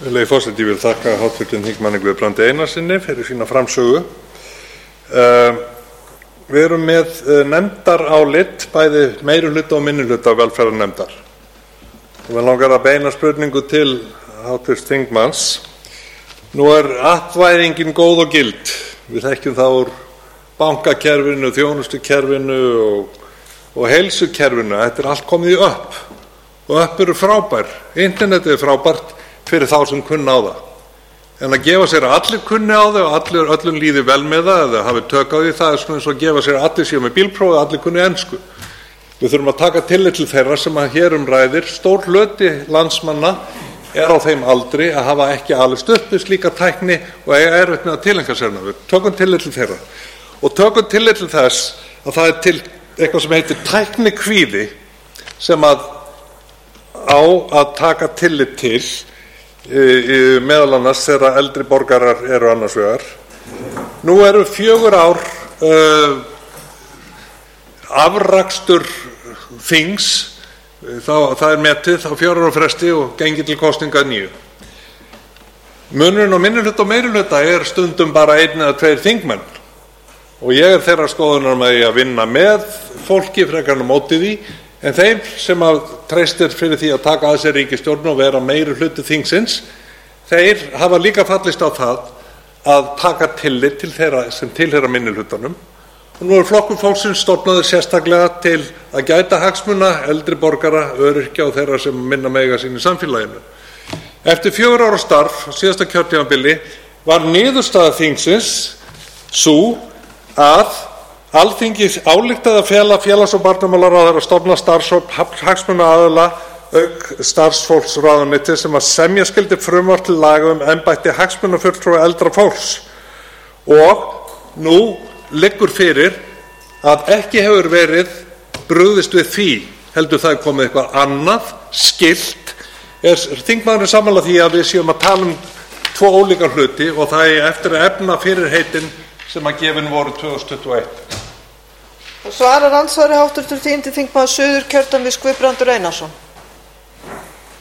Virðulegi forseti, ég vil þakka hv. þingmanni Guðbrandi Einarssyni fyrir sína framsögu. Við erum með nefndarálit, bæði meirihluta og minnihluta velferðarnefndar. Og mig langar að beina spurningu til hv. þingmanns. Nú atkvæðingin góð og gild. Við þekkjum það úr bankakerfinu, þjónustukerfinu og heilsukerfinu. Þetta allt komið í upp. Og upp eru frábær. Internetið frábært fyrir þá sem kunna á það. En að gefa sér að allir kunni á það og öllum líði vel með það eða hafi tök á því, það svona eins og að gefa sér að allir séu með bílprófið, allir kunni ensku. Við þurfum að taka tillit til þeirra sem að hér ræðir. Stór hluti landsmanna á þeim aldri að hafa ekki alist upp við slíka tækni og eiga erfitt með að tileinka sér hana. Við tökum tillit til þeirra. Og tökum tillit til þess að það til eitthvað sem heitir tæknikvíði sem á að taka tillit til meðal annars þegar eldri borgarar eru annars vegar. Nú eru 4 ár afrakstur þings, það metið á 4 ára fresti og gengið til kosninga 9. Munurinn á minnihluta og meirihluta stundum bara 1 eða 2 þingmenn og ég þeirrar skoðunar með að vinna með fólki frekar en á móti því. En þeim sem treystir fyrir því að taka að sér ríkisstjórn og vera meiri hluti þingsins, þeir hafa líka fallist á það að taka tillit til þeirra sem tilheyra minnihlutanum. Og nú Flokkur fólksins stofnaður sérstaklega til að gæta hagsmuna eldri borgara, öryrkja og þeirra sem minna mega sín í samfélaginu. Eftir 4 ára starf á síðasta kjörtímabili var niðurstaða þingsins sú að Alþingi ályktaði að fela félags- og barnamálaráðherra að stofna starfshóp hagsmunaaðila auk starfsfólksráðuneytis sem að semja skyldi frumvarp til laga embætti hagsmunafulltrúa eldra fólks. Og nú liggur fyrir að ekki hefur verið brugðist við því, heldur það komið eitthvað annað, skylt. Þingmaðurinn sammála því að við séum að tala 2 ólíka hluti og það eftir að efna fyrirheitin sem að gefin voru 2021. Svarar andsvari hv. þingmaður Suðurkjördæmis Guðbrandur Einarsson.